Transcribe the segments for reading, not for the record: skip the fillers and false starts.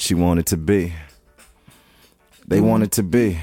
what you want it to be. They want it to be.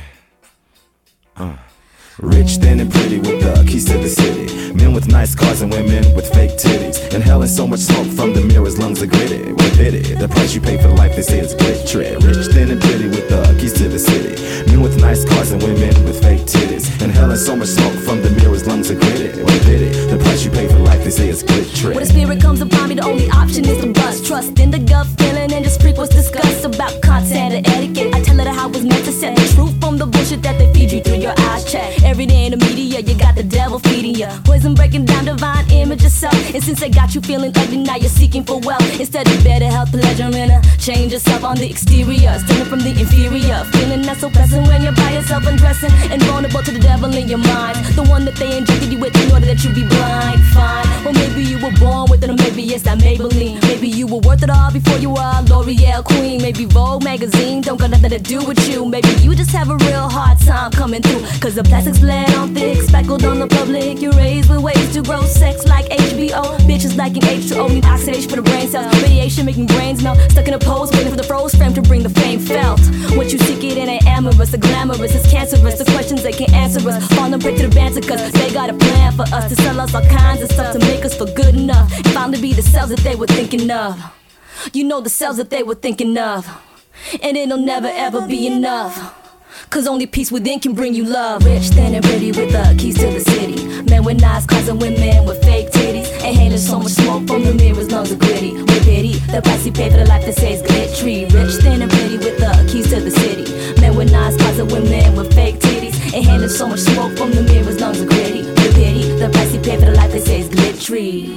Rich, thin, and pretty with the keys to the city. Men with nice cars and women with fake titties. Inhaling so much smoke from the mirrors, lungs are gritty. With pity, the price you pay for the life they say is glittery. Rich, thin, and pretty with the keys to the city. Men with nice cars and women with fake titties. Inhaling so much smoke from the mirrors, lungs are gritty. With pity, the price you pay for the life they say is glittery. When the spirit comes upon me, the only option is to bust. Trust in the gut feeling and just freak what's discussed about content and etiquette. I tell her how it's meant to set the truth from the bullshit that they feed you through your eyes. Check every day in the media, you got the devil feeding you poison, breaking down divine image yourself. And since they got you feeling ugly, now you're seeking for wealth instead of better health, pleasure, and a change yourself on the exterior, stealing from the inferior, feeling not so pleasant when you're by yourself undressing and vulnerable to the devil in your mind, the one that they injected you with in order that you be blind. Fine, well maybe you were born with it, or maybe it's that Maybelline. Maybe you were worth it all before you were a L'Oreal queen. Maybe Vogue magazine don't got nothing to do with you. Maybe you just have a real hard time coming through, cause the plastic's bled on thick, speckled on the public. You're raised with ways to grow sex like HBO. Bitches liking H2O, need oxidation for the brain cells. Radiation making brains melt, stuck in a pose, waiting for the froze frame to bring the fame felt. What you seek it ain't amorous or glamorous, it's cancerous. The questions they can't answer us, falling prey to the banter, cause they got a plan for us to sell us all kinds of stuff to make us feel good enough and finally be the selves that they were thinking of. You know, the selves that they were thinking of, and it'll never ever be enough, cause only peace within can bring you love. Rich, thin, and pretty with the keys to the city. Men with nice cars and women with fake titties. Inhaling so much smoke from the mirrors, lungs are gritty. With pity, the price you pay for the life that says glittery. Rich, thin, and pretty with the keys to the city. Men with nice cars and women with fake titties. Inhaling so much smoke from the mirrors, lungs are gritty. With pity, the price you pay for the life that says glittery.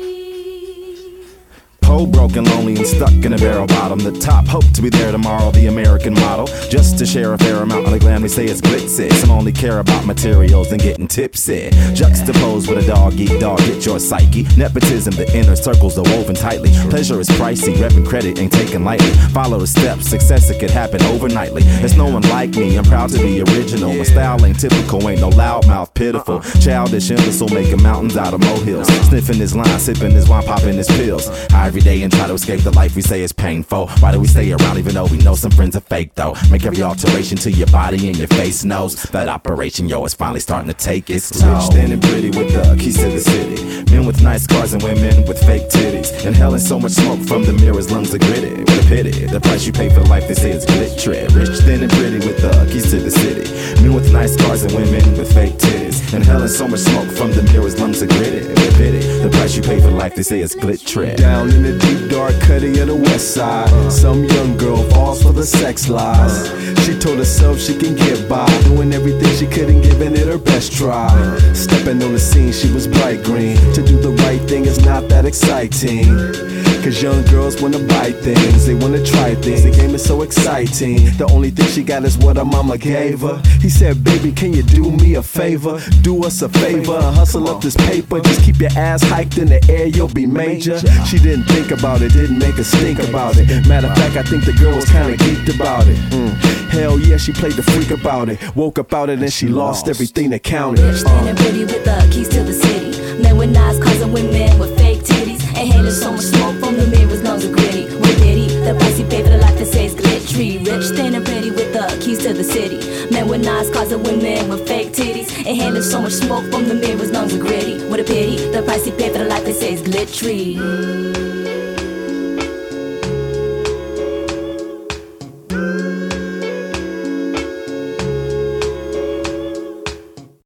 Poor, broken, lonely, and stuck in a barrel bottom. The top hope to be there tomorrow, the American model. Just to share a fair amount of the glam, they say it's glitzy. Some only care about materials and getting tipsy. Juxtaposed with a dog eat dog, get your psyche. Nepotism, the inner circles are woven tightly. Pleasure is pricey, repping credit ain't taken lightly. Follow the steps, success it could happen overnightly. There's no one like me, I'm proud to be original. My style ain't typical, ain't no loudmouth, pitiful. Childish imbecile making mountains out of molehills. Sniffing his line, sipping his wine, popping his pills. Every day and try to escape the life we say is painful. Why do we stay around even though we know some friends are fake though? Make every alteration to your body and your face knows that operation, yo, is finally starting to take its toll. Rich, thin, and pretty with the keys to the city. Men with nice cars and women with fake titties. Inhaling so much smoke from the mirrors, lungs are gritty. With a pity, the price you pay for the life they say is glittery. Rich, thin, and pretty with the keys to the city. Men with nice cars and women with fake titties. Inhaling so much smoke from the mirrors, lungs are gritty. With a pity, the price you pay for the life they say is glittery. Down in the deep dark cutty of the west side, some young girl falls for the sex lies. She told herself she can get by, doing everything she could and giving it her best try. Stepping on the scene, she was bright green. To do the right thing is not that exciting, cause young girls wanna buy things, they wanna try things. The game is so exciting, the only thing she got is what her mama gave her. He said, baby, can you do me a favor? Do us a favor and hustle up this paper. Just keep your ass hiked in the air, you'll be major. She didn't think about it, didn't make her stink about it. Matter of fact, I think the girl was kinda geeked about it. Hell yeah, she played the freak about it. Woke up out it and she lost everything that counted. Rich, thin, and pretty with the keys to the city. Men with nice cars and women with fake titties. Inhaling so much smoke from the mirrors, lungs are gritty. With pity, the price you pay for the life that says glittery. Rich, thin, and pretty with the keys to the city. Men with nice cars and women with fake titties. Inhaling so much smoke from the mirrors, lungs are gritty. With a pity, the price you pay for the life that says glittery.